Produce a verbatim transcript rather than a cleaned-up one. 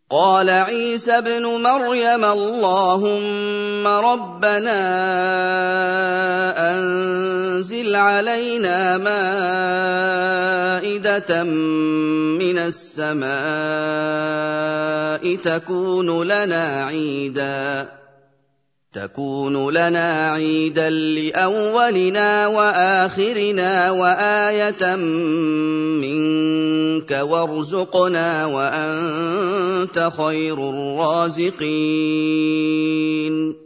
قال عيسى ابن مريم اللهم ربنا أنزل علينا مائدة من السماء تكون لنا عيداً تكون لنا عيدا لأولنا وآخرنا وآية منك وارزقنا وأنت خير الرازقين